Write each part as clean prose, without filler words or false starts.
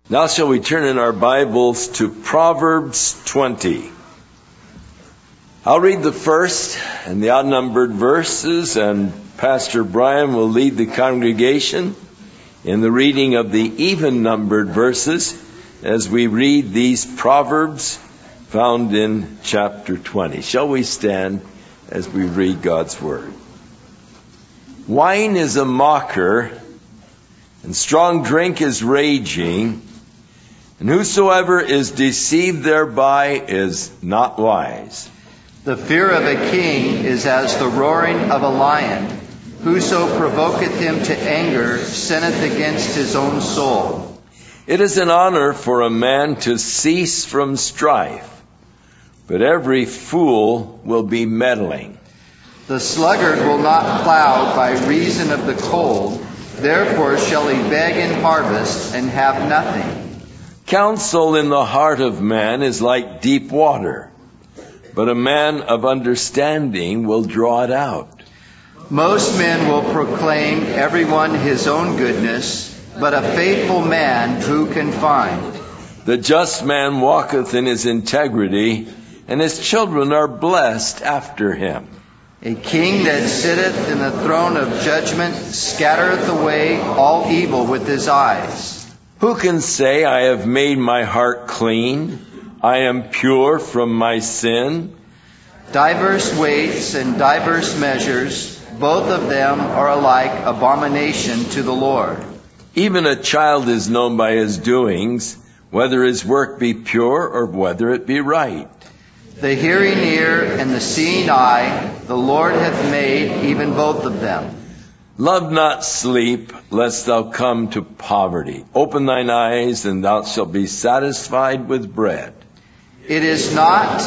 Now shall we turn in our Bibles to Proverbs 20. I'll read the first and the odd-numbered verses, and Pastor Brian will lead the congregation in the reading of the even-numbered verses as we read these Proverbs found in chapter 20. Shall we stand as we read God's Word? Wine is a mocker, and strong drink is raging, and whosoever is deceived thereby is not wise. The fear of a king is as the roaring of a lion. Whoso provoketh him to anger sinneth against his own soul. It is an honor for a man to cease from strife, but every fool will be meddling. The sluggard will not plow by reason of the cold, therefore shall he beg in harvest and have nothing. Counsel in the heart of man is like deep water, but a man of understanding will draw it out. Most men will proclaim everyone his own goodness, but a faithful man who can find? The just man walketh in his integrity, and his children are blessed after him. A king that sitteth in the throne of judgment scattereth away all evil with his eyes. Who can say, I have made my heart clean, I am pure from my sin? Diverse weights and diverse measures, both of them are alike abomination to the Lord. Even a child is known by his doings, whether his work be pure or whether it be right. The hearing ear and the seeing eye, the Lord hath made even both of them. Love not sleep, lest thou come to poverty. Open thine eyes, and thou shalt be satisfied with bread. It is not,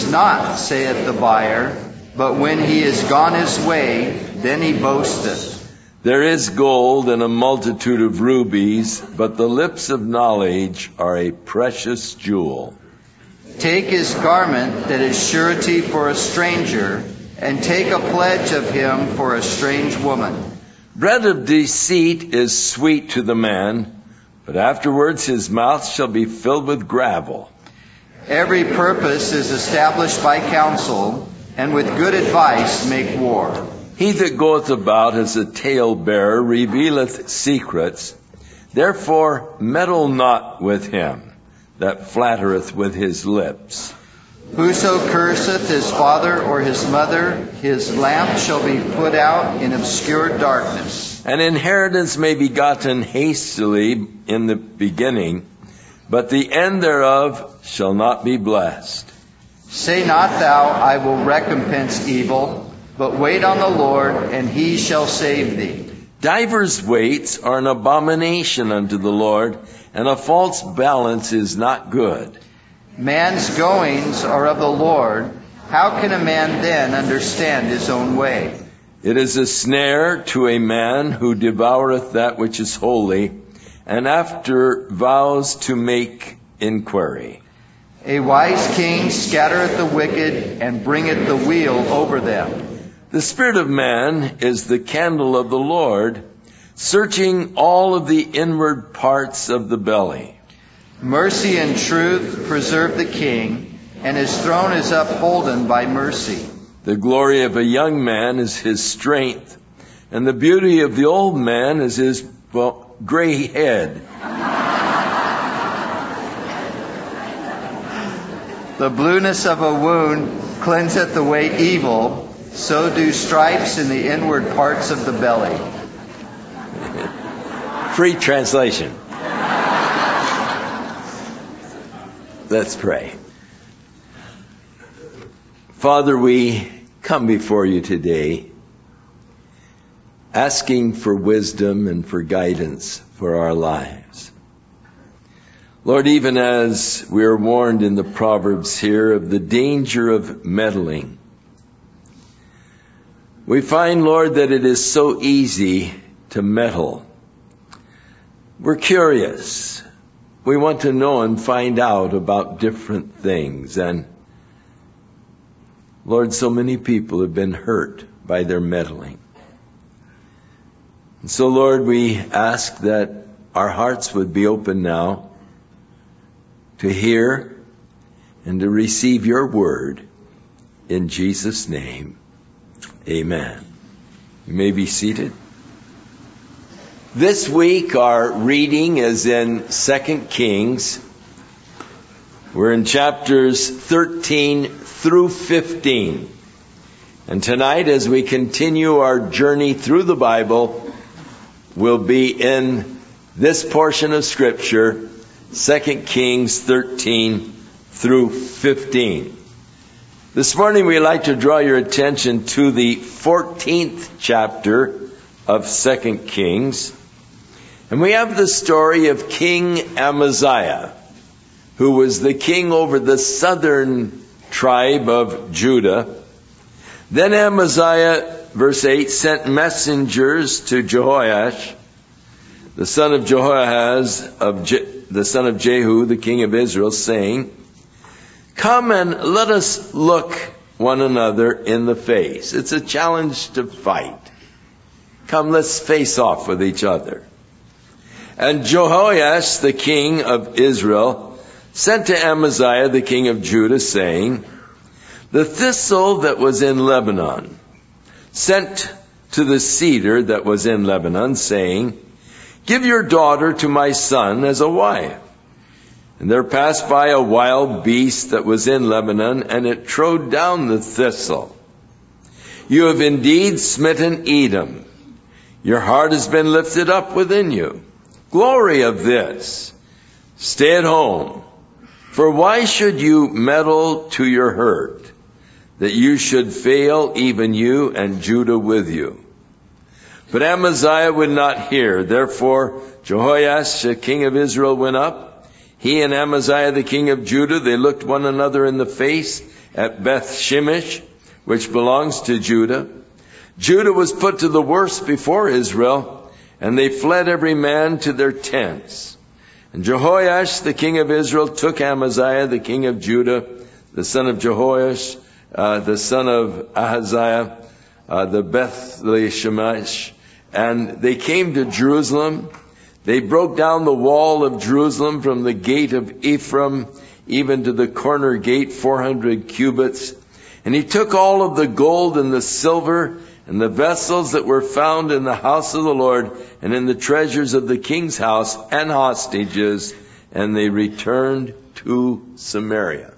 saith the buyer, but when he is gone his way, then he boasteth. There is gold and a multitude of rubies, but the lips of knowledge are a precious jewel. Take his garment that is surety for a stranger, and take a pledge of him for a strange woman. Bread of deceit is sweet to the man, but afterwards his mouth shall be filled with gravel. Every purpose is established by counsel, and with good advice make war. He that goeth about as a talebearer revealeth secrets. Therefore meddle not with him that flattereth with his lips. Whoso curseth his father or his mother, his lamp shall be put out in obscure darkness. An inheritance may be gotten hastily in the beginning, but the end thereof shall not be blessed. Say not thou, I will recompense evil, but wait on the Lord, and he shall save thee. Divers weights are an abomination unto the Lord, and a false balance is not good. Man's goings are of the Lord. How can a man then understand his own way? It is a snare to a man who devoureth that which is holy, and after vows to make inquiry. A wise king scattereth the wicked, and bringeth the weal over them. The spirit of man is the candle of the Lord, searching all of the inward parts of the belly. Mercy and truth preserve the king, and his throne is upholden by mercy. The glory of a young man is his strength, and the beauty of the old man is his gray head. The blueness of a wound cleanseth away evil, so do stripes in the inward parts of the belly. Free translation. Let's pray. Father, we come before you today asking for wisdom and for guidance for our lives. Lord, even as we are warned in the Proverbs here of the danger of meddling, we find, Lord, that it is so easy to meddle. We're curious. We want to know and find out about different things. And Lord, so many people have been hurt by their meddling. And so, Lord, we ask that our hearts would be open now to hear and to receive your word. In Jesus' name, amen. You may be seated. This week our reading is in 2 Kings. We're in chapters 13 through 15. And tonight, as we continue our journey through the Bible, we'll be in this portion of Scripture, 2 Kings 13 through 15. This morning we'd like to draw your attention to the 14th chapter of 2 Kings. And we have the story of King Amaziah, who was the king over the southern tribe of Judah. Then Amaziah, verse 8, sent messengers to Jehoash, the son of Jehoahaz, the son of Jehu, the king of Israel, saying, "Come and let us look one another in the face." It's a challenge to fight. Come, let's face off with each other. And Jehoash, the king of Israel, sent to Amaziah, the king of Judah, saying, "The thistle that was in Lebanon sent to the cedar that was in Lebanon, saying, 'Give your daughter to my son as a wife.' And there passed by a wild beast that was in Lebanon, and it trode down the thistle. You have indeed smitten Edom. Your heart has been lifted up within you. Glory of this. Stay at home. For why should you meddle to your hurt, that you should fail, even you and Judah with you?" But Amaziah would not hear. Therefore Jehoash, the king of Israel, went up. He and Amaziah, the king of Judah, they looked one another in the face at Beth Shemesh, which belongs to Judah. Judah was put to the worse before Israel, and they fled every man to their tents. And Jehoash, the king of Israel, took Amaziah, the king of Judah, the son of Jehoash, the son of Ahaziah, the Beth-Shemesh, and they came to Jerusalem. They broke down the wall of Jerusalem from the gate of Ephraim even to the corner gate, 400 cubits. And he took all of the gold and the silver and the vessels that were found in the house of the Lord and in the treasures of the king's house and hostages, and they returned to Samaria.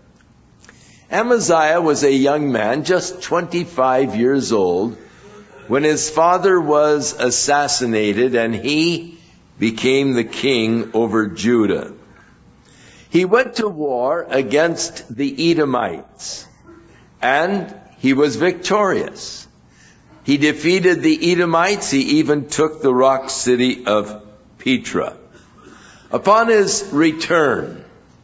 Amaziah was a young man, just 25 years old, when his father was assassinated and he became the king over Judah. He went to war against the Edomites, and he was victorious. He defeated the Edomites. He even took the rock city of Petra. Upon his return,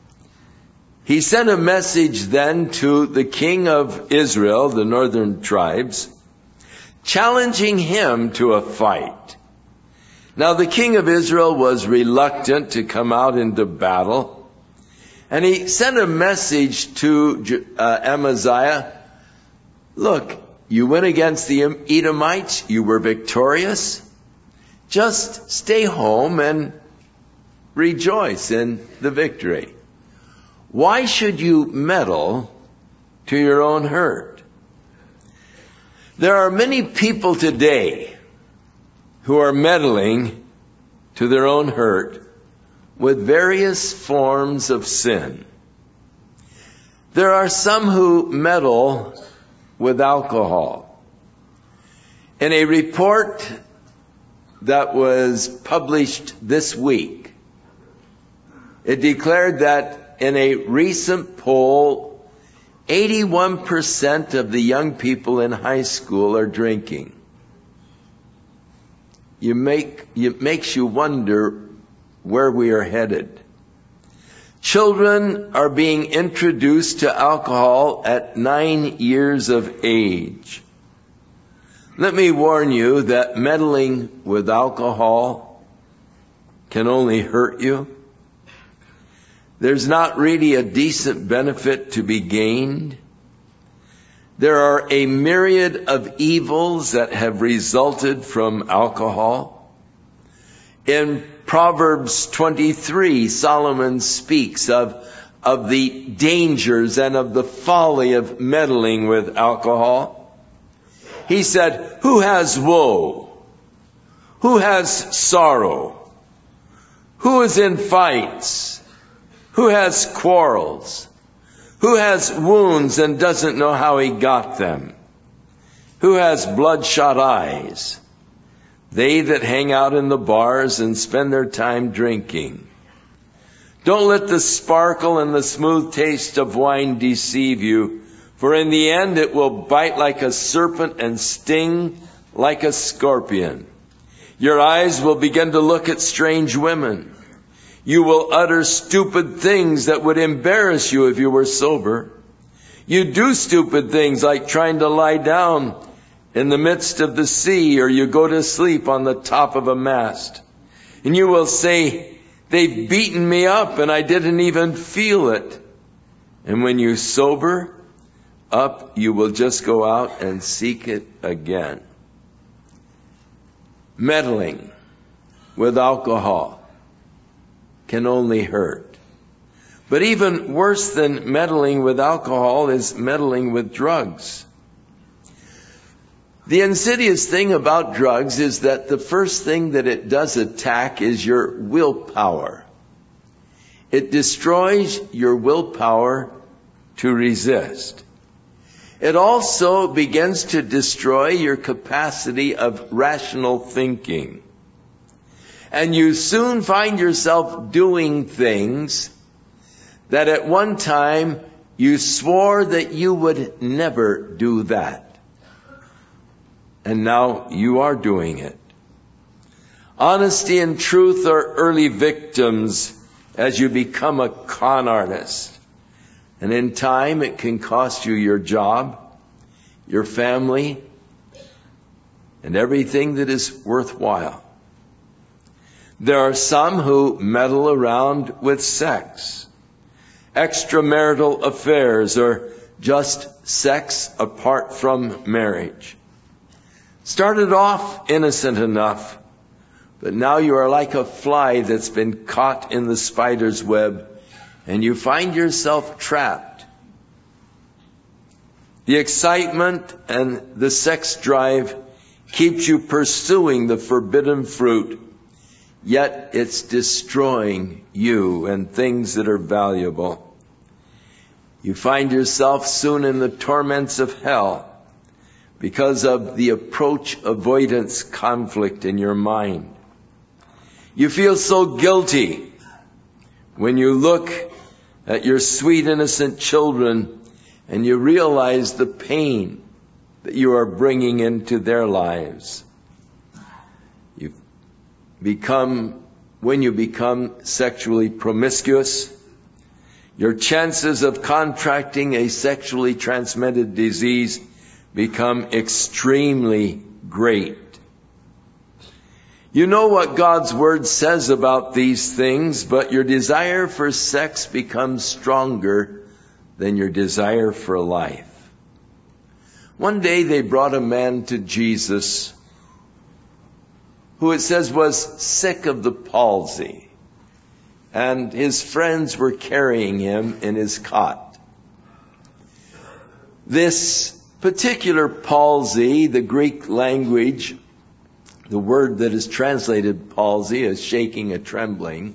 he sent a message then to the king of Israel, the northern tribes, challenging him to a fight. Now the king of Israel was reluctant to come out into battle, and he sent a message to Amaziah. Look, you went against the Edomites, you were victorious. Just stay home and rejoice in the victory. Why should you meddle to your own hurt? There are many people today who are meddling to their own hurt with various forms of sin. There are some who meddle with alcohol. In a report that was published this week, it declared that in a recent poll, 81% of the young people in high school are drinking. It makes you wonder where we are headed. Children are being introduced to alcohol at 9 years of age. Let me warn you that meddling with alcohol can only hurt you. There's not really a decent benefit to be gained. There are a myriad of evils that have resulted from alcohol. In Proverbs 23, Solomon speaks of of the dangers and of the folly of meddling with alcohol. He said, who has woe? Who has sorrow? Who is in fights? Who has quarrels? Who has wounds and doesn't know how he got them? Who has bloodshot eyes? They that hang out in the bars and spend their time drinking. Don't let the sparkle and the smooth taste of wine deceive you, for in the end it will bite like a serpent and sting like a scorpion. Your eyes will begin to look at strange women. You will utter stupid things that would embarrass you if you were sober. You do stupid things like trying to lie down in the midst of the sea, or you go to sleep on the top of a mast. And you will say, they've beaten me up and I didn't even feel it. And when you sober up, you will just go out and seek it again. Meddling with alcohol can only hurt. But even worse than meddling with alcohol is meddling with drugs. The insidious thing about drugs is that the first thing that it does attack is your willpower. It destroys your willpower to resist. It also begins to destroy your capacity of rational thinking. And you soon find yourself doing things that at one time you swore that you would never do that. And now you are doing it. Honesty and truth are early victims as you become a con artist. And in time it can cost you your job, your family, and everything that is worthwhile. There are some who meddle around with sex, extramarital affairs, or just sex apart from marriage. Started off innocent enough, but now you are like a fly that's been caught in the spider's web, and you find yourself trapped. The excitement and the sex drive keeps you pursuing the forbidden fruit, yet it's destroying you and things that are valuable. You find yourself soon in the torments of hell because of the approach avoidance conflict in your mind. You feel so guilty when you look at your sweet innocent children and you realize the pain that you are bringing into their lives. When you become sexually promiscuous, your chances of contracting a sexually transmitted disease become extremely great. You know what God's Word says about these things, but your desire for sex becomes stronger than your desire for life. One day they brought a man to Jesus who it says was sick of the palsy, and his friends were carrying him in his cot. This particular palsy, the Greek language, the word that is translated palsy as shaking or trembling,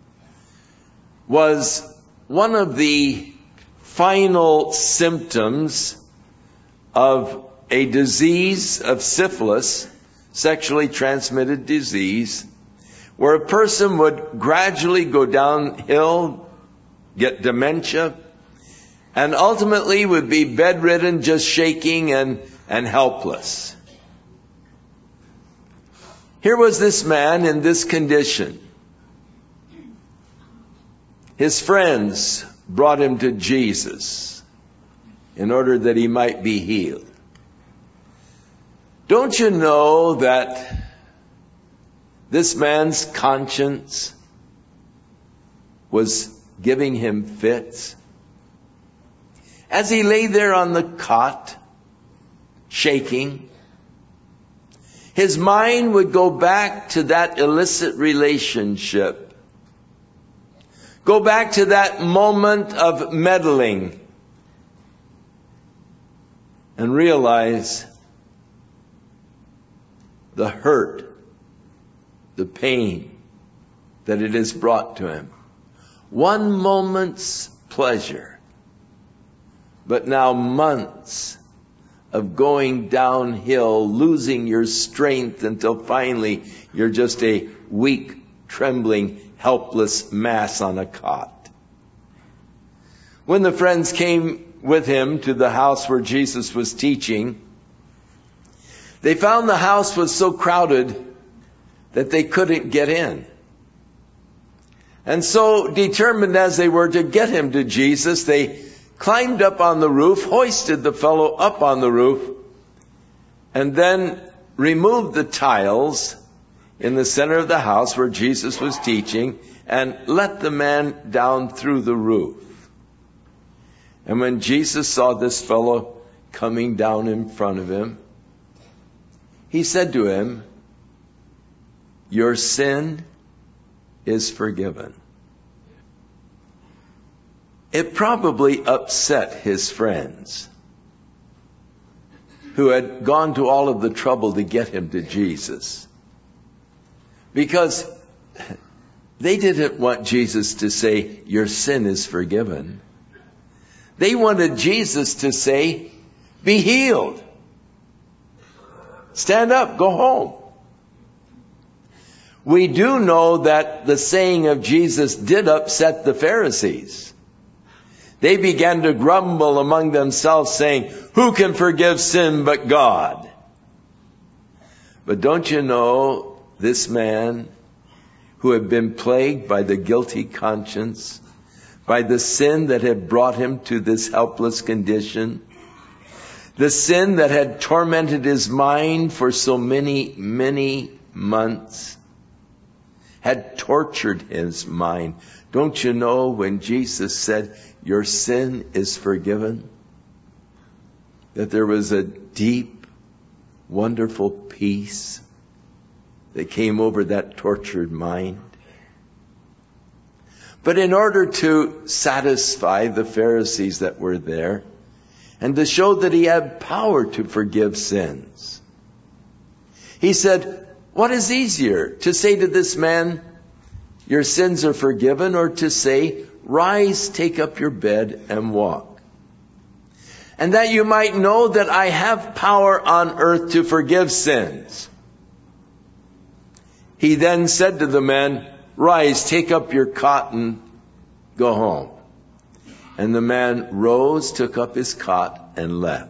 was one of the final symptoms of a disease of syphilis, sexually transmitted disease, where a person would gradually go downhill, get dementia, and ultimately would be bedridden, just shaking and helpless. Here was this man in this condition. His friends brought him to Jesus in order that he might be healed. Don't you know that this man's conscience was giving him fits? As he lay there on the cot, shaking, his mind would go back to that illicit relationship, Go back to that moment of meddling and realize the hurt, the pain that it has brought to him. One moment's pleasure, but now months of going downhill, losing your strength until finally you're just a weak, trembling, helpless mass on a cot. When the friends came with him to the house where Jesus was teaching, they found the house was so crowded that they couldn't get in. And so, determined as they were to get him to Jesus, they climbed up on the roof, hoisted the fellow up on the roof, and then removed the tiles in the center of the house where Jesus was teaching and let the man down through the roof. And when Jesus saw this fellow coming down in front of him, he said to him, "Your sin is forgiven." It probably upset his friends who had gone to all of the trouble to get him to Jesus, because they didn't want Jesus to say, "Your sin is forgiven." They wanted Jesus to say, "Be healed. Stand up, go home." We do know that the saying of Jesus did upset the Pharisees. They began to grumble among themselves, saying, "Who can forgive sin but God?" But don't you know, this man who had been plagued by the guilty conscience, by the sin that had brought him to this helpless condition, the sin that had tormented his mind for so many, many months, had tortured his mind. Don't you know, when Jesus said, "Your sin is forgiven," that there was a deep, wonderful peace that came over that tortured mind? But in order to satisfy the Pharisees that were there, and to show that he had power to forgive sins, he said, what is easier, to say to this man, "Your sins are forgiven," or to say, "Rise, take up your bed and walk"? And that you might know that I have power on earth to forgive sins. He then said to the man, "Rise, take up your cot and go home." And the man rose, took up his cot, and left.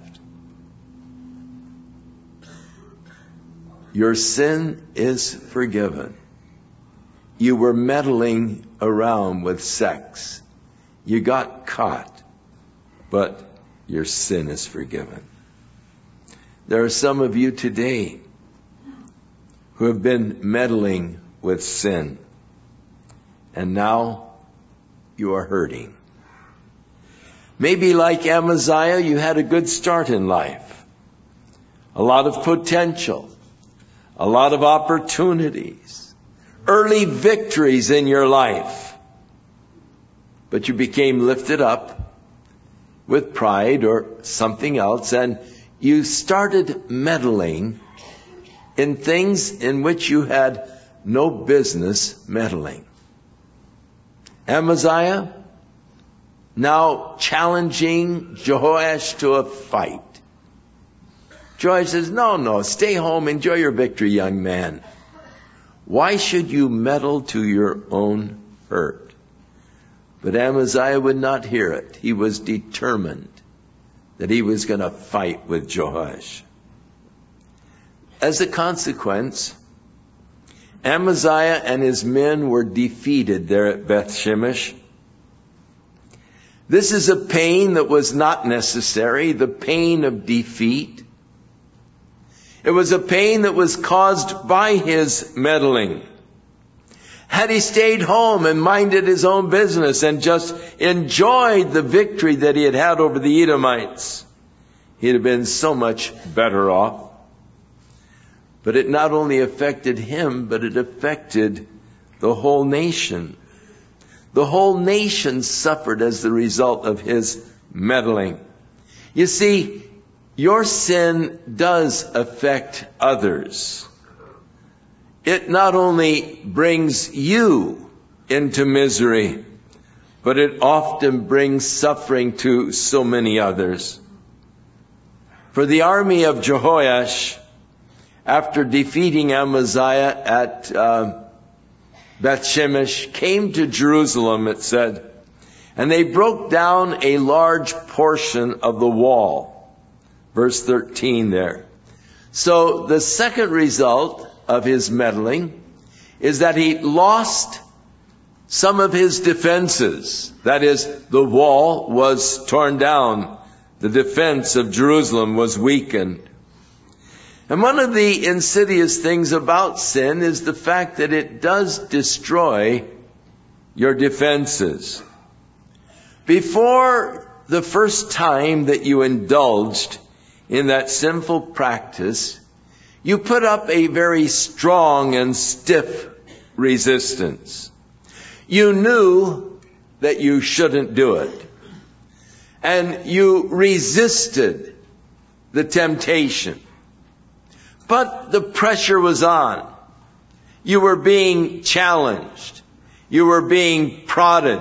Your sin is forgiven. You were meddling around with sex. You got caught, but your sin is forgiven. There are some of you today who have been meddling with sin, and now you are hurting. Maybe like Amaziah, you had a good start in life, a lot of potential, a lot of opportunities, early victories in your life, but you became lifted up with pride or something else, and you started meddling in things in which you had no business meddling. Amaziah now challenging Jehoash to a fight. Jehoash says, no, stay home, enjoy your victory, young man. Why should you meddle to your own hurt? But Amaziah would not hear it. He was determined that he was going to fight with Jehoash. As a consequence, Amaziah and his men were defeated there at Beth Shemesh. This is a pain that was not necessary, the pain of defeat. It was a pain that was caused by his meddling. Had he stayed home and minded his own business and just enjoyed the victory that he had had over the Edomites, he'd have been so much better off. But it not only affected him, but it affected the whole nation. The whole nation suffered as the result of his meddling. You see, your sin does affect others. It not only brings you into misery, but it often brings suffering to so many others. For the army of Jehoash, after defeating Amaziah at Beth-Shemesh, came to Jerusalem, it said, and they broke down a large portion of the wall. Verse 13 there. So the second result of his meddling is that he lost some of his defenses. That is, the wall was torn down. The defense of Jerusalem was weakened. And one of the insidious things about sin is the fact that it does destroy your defenses. Before the first time that you indulged in that sinful practice, you put up a very strong and stiff resistance. You knew that you shouldn't do it. And you resisted the temptation. But the pressure was on. You were being challenged. You were being prodded.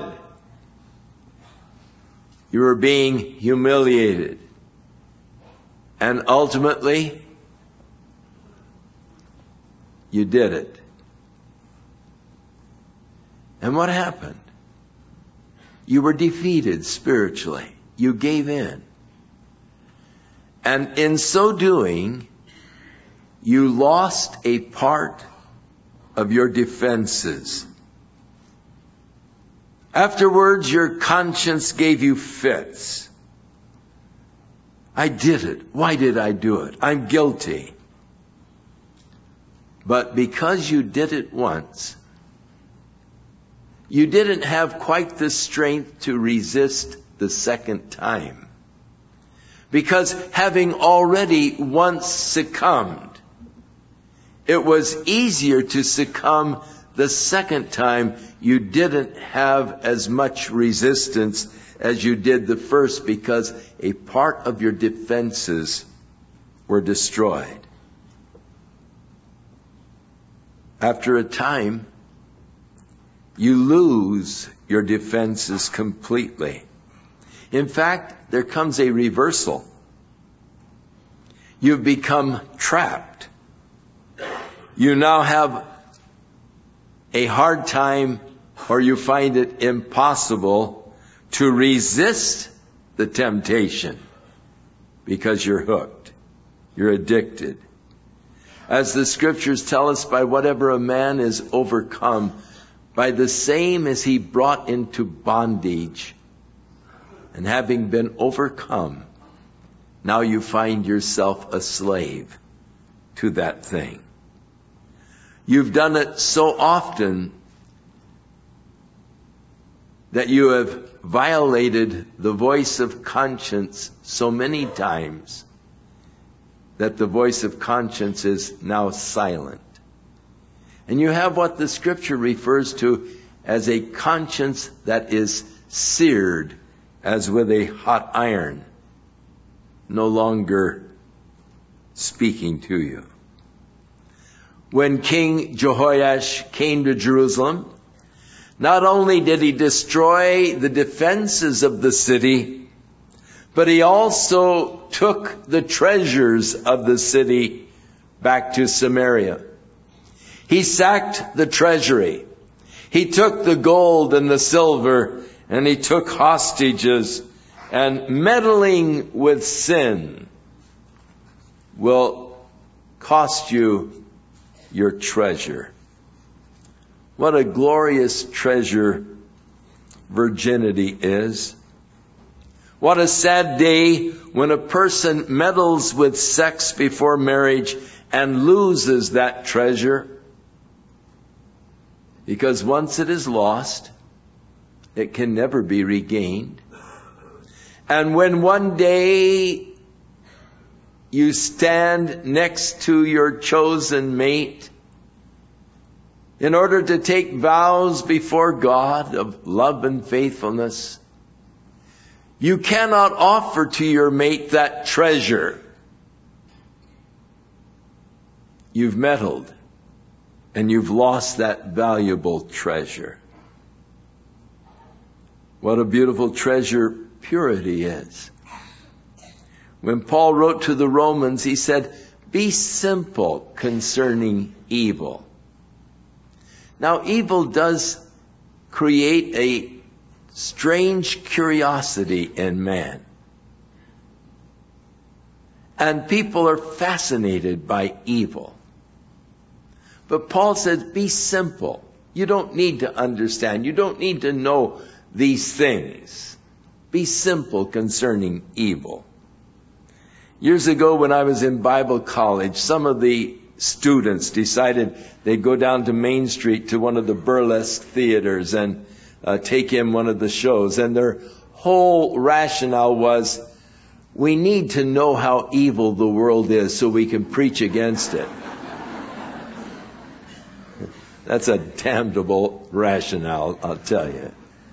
You were being humiliated. And ultimately, you did it. And what happened? You were defeated spiritually. You gave in. And in so doing, you lost a part of your defenses. Afterwards, your conscience gave you fits. I did it. Why did I do it? I'm guilty. But because you did it once, you didn't have quite the strength to resist the second time. Because having already once succumbed, it was easier to succumb the second time. You didn't have as much resistance as you did the first because a part of your defenses were destroyed. After a time, you lose your defenses completely. In fact, there comes a reversal. You've become trapped. You now have a hard time, or you find it impossible to resist the temptation because you're hooked. You're addicted. As the scriptures tell us, by whatever a man is overcome, by the same is he brought into bondage. And having been overcome, now you find yourself a slave to that thing. You've done it so often that you have violated the voice of conscience so many times that the voice of conscience is now silent. And you have what the scripture refers to as a conscience that is seared as with a hot iron, no longer speaking to you. When King Jehoash came to Jerusalem, not only did he destroy the defenses of the city, but he also took the treasures of the city back to Samaria. He sacked the treasury. He took the gold and the silver, and he took hostages. And meddling with sin will cost you your treasure. What a glorious treasure virginity is. What a sad day when a person meddles with sex before marriage and loses that treasure. Because once it is lost, it can never be regained. And when one day you stand next to your chosen mate in order to take vows before God of love and faithfulness, you cannot offer to your mate that treasure. You've meddled and you've lost that valuable treasure. What a beautiful treasure purity is. When Paul wrote to the Romans, he said, "Be simple concerning evil." Now, evil does create a strange curiosity in man. And people are fascinated by evil. But Paul says, be simple. You don't need to understand. You don't need to know these things. Be simple concerning evil. Years ago when I was in Bible college, some of the students decided they'd go down to Main Street to one of the burlesque theaters and take in one of the shows. And their whole rationale was, we need to know how evil the world is so we can preach against it. That's a damnable rationale, I'll tell you.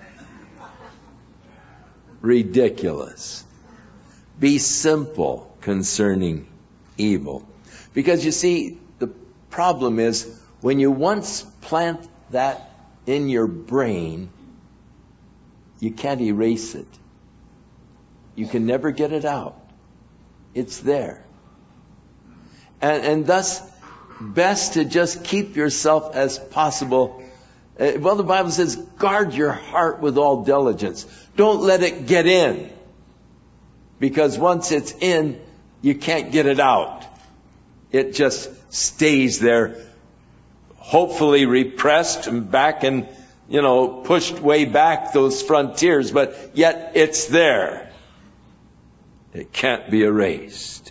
Ridiculous. Be simple concerning evil. Because you see, the problem is, when you once plant that in your brain, you can't erase it. You can never get it out. It's there. And thus, best to just keep yourself as possible. Well, the Bible says, guard your heart with all diligence. Don't let it get in. Because once it's in, you can't get it out. It just stays there, hopefully repressed and back and, pushed way back those frontiers, but yet it's there. It can't be erased.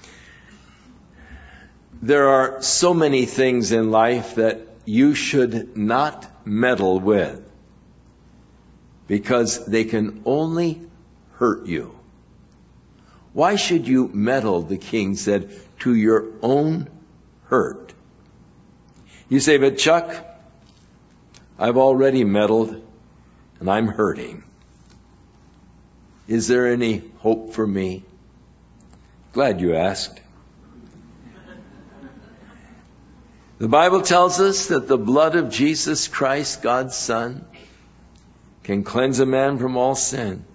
There are so many things in life that you should not meddle with because they can only hurt you. Why should you meddle, the king said, to your own hurt? You say, but Chuck, I've already meddled and I'm hurting. Is there any hope for me? Glad you asked. The Bible tells us that the blood of Jesus Christ, God's Son, can cleanse a man from all sin.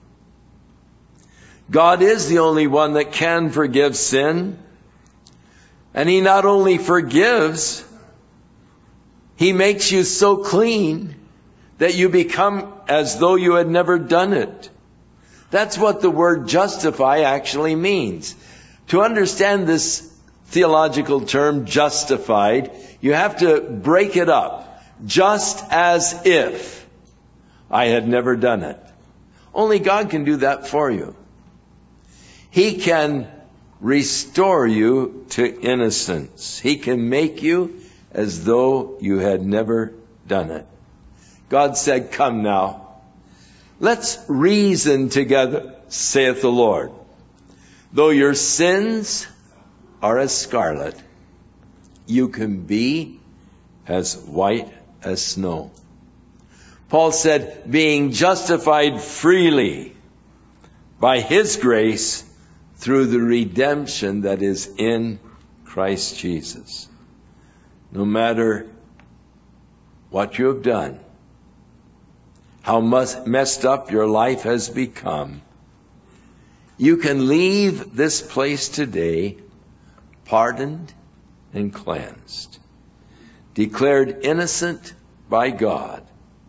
God is the only one that can forgive sin. And He not only forgives, He makes you so clean that you become as though you had never done it. That's what the word justify actually means. To understand this theological term, justified, you have to break it up. Just as if I had never done it. Only God can do that for you. He can restore you to innocence. He can make you as though you had never done it. God said, come now, let's reason together, saith the Lord. Though your sins are as scarlet, you can be as white as snow. Paul said, being justified freely by His grace through the redemption that is in Christ Jesus. No matter what you have done, how messed up your life has become, you can leave this place today pardoned and cleansed, declared innocent by God.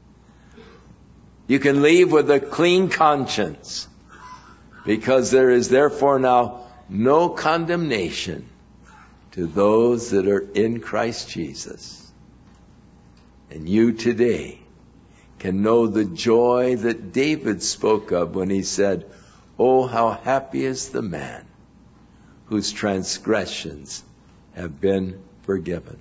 You can leave with a clean conscience, because there is therefore now no condemnation to those that are in Christ Jesus. And you today can know the joy that David spoke of when he said, oh, how happy is the man whose transgressions have been forgiven.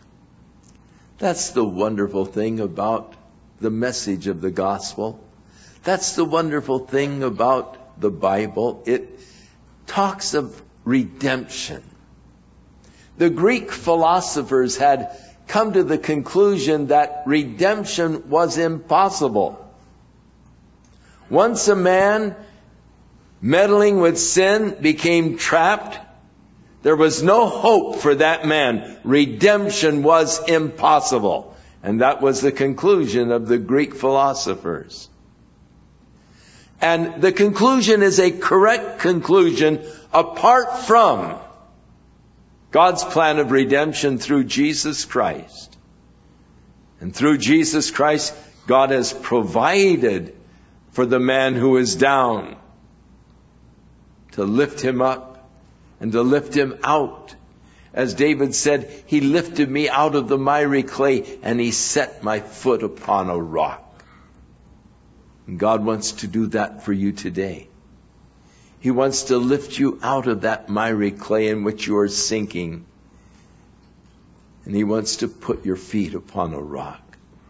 That's the wonderful thing about the message of the gospel. That's the wonderful thing about the Bible. It talks of redemption. The Greek philosophers had come to the conclusion that redemption was impossible. Once a man meddling with sin became trapped, there was no hope for that man. Redemption was impossible. And that was the conclusion of the Greek philosophers. And the conclusion is a correct conclusion apart from God's plan of redemption through Jesus Christ. And through Jesus Christ, God has provided for the man who is down to lift him up and to lift him out. As David said, He lifted me out of the miry clay and He set my foot upon a rock. And God wants to do that for you today. He wants to lift you out of that miry clay in which you are sinking. And He wants to put your feet upon a rock.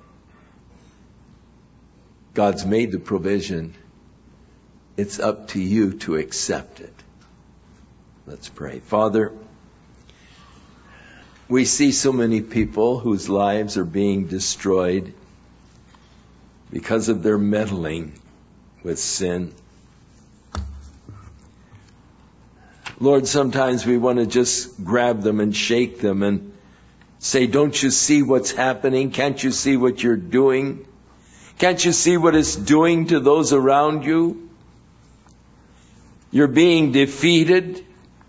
God's made the provision. It's up to you to accept it. Let's pray. Father, we see so many people whose lives are being destroyed because of their meddling with sin. Lord, sometimes we want to just grab them and shake them and say, don't you see what's happening? Can't you see what you're doing? Can't you see what it's doing to those around you? You're being defeated.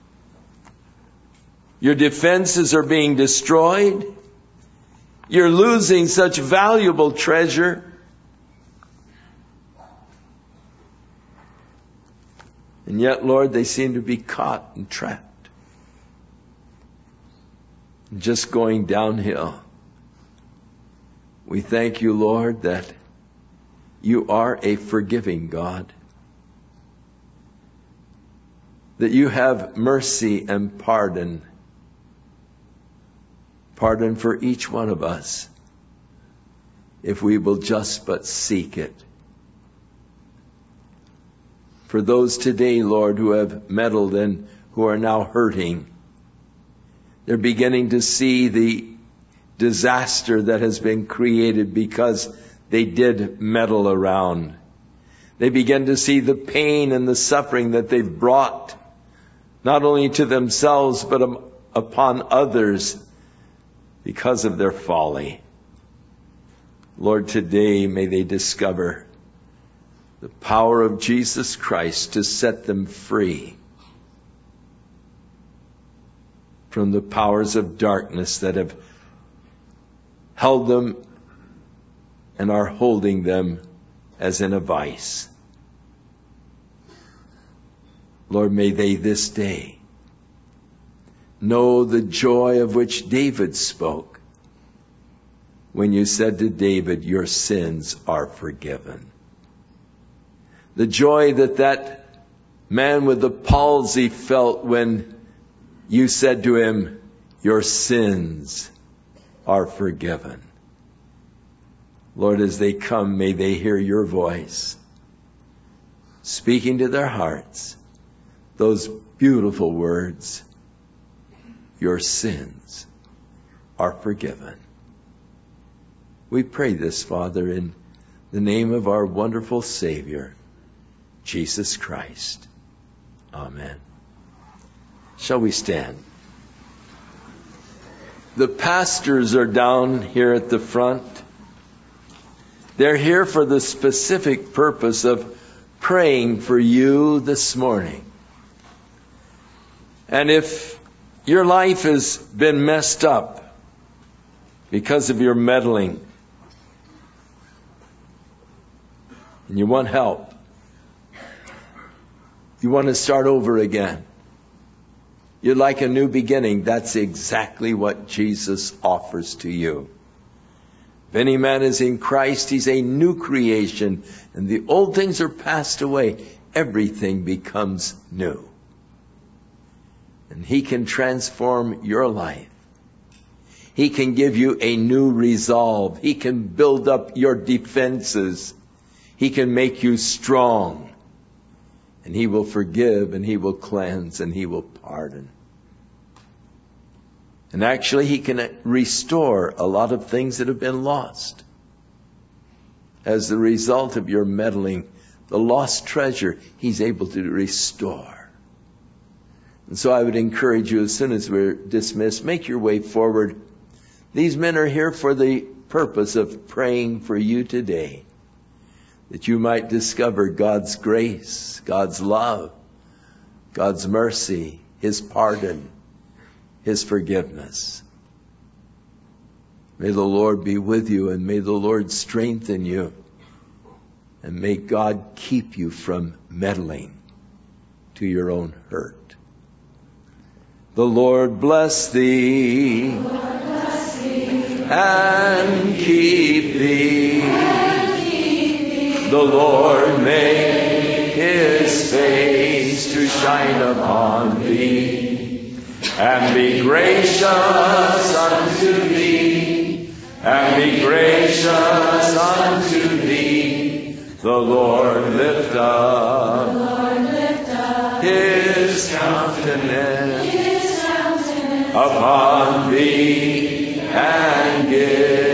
Your defenses are being destroyed. You're losing such valuable treasure. And yet, Lord, they seem to be caught and trapped. Just going downhill. We thank you, Lord, that you are a forgiving God. That you have mercy and pardon. Pardon for each one of us, if we will just but seek it. For those today, Lord, who have meddled and who are now hurting, they're beginning to see the disaster that has been created because they did meddle around. They begin to see the pain and the suffering that they've brought, not only to themselves, but upon others, because of their folly. Lord, today may they discover the power of Jesus Christ to set them free from the powers of darkness that have held them and are holding them as in a vice. Lord, may they this day know the joy of which David spoke when you said to David, your sins are forgiven. The joy that man with the palsy felt when you said to him, your sins are forgiven. Lord, as they come, may they hear your voice speaking to their hearts those beautiful words, your sins are forgiven. We pray this, Father, in the name of our wonderful Savior, Jesus Christ. Amen. Shall we stand? The pastors are down here at the front. They're here for the specific purpose of praying for you this morning. And if your life has been messed up because of your meddling, and you want help, you want to start over again, you'd like a new beginning, that's exactly what Jesus offers to you. If any man is in Christ, he's a new creation, and the old things are passed away. Everything becomes new. And he can transform your life. He can give you a new resolve. He can build up your defenses. He can make you strong. And he will forgive, and he will cleanse, and he will pardon. And actually, He can restore a lot of things that have been lost as the result of your meddling. The lost treasure, He's able to restore. And so I would encourage you, as soon as we're dismissed, make your way forward. These men are here for the purpose of praying for you today, that you might discover God's grace, God's love, God's mercy, His pardon, His forgiveness. May the Lord be with you, and may the Lord strengthen you, and may God keep you from meddling to your own hurt. The Lord bless thee, and keep thee. The Lord make His face to shine upon thee, and be gracious unto thee, and be gracious unto thee. The Lord lift up His countenance upon thee, and give